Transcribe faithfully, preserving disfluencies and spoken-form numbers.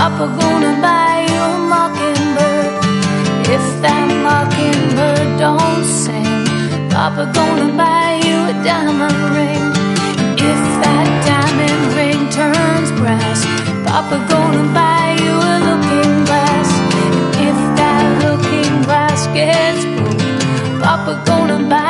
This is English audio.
Papa gonna buy you a mockingbird. If that mockingbird don't sing, Papa gonna buy you a diamond ring. If that diamond ring turns brass, Papa gonna buy you a looking glass. And if that looking glass gets broke, Papa gonna buy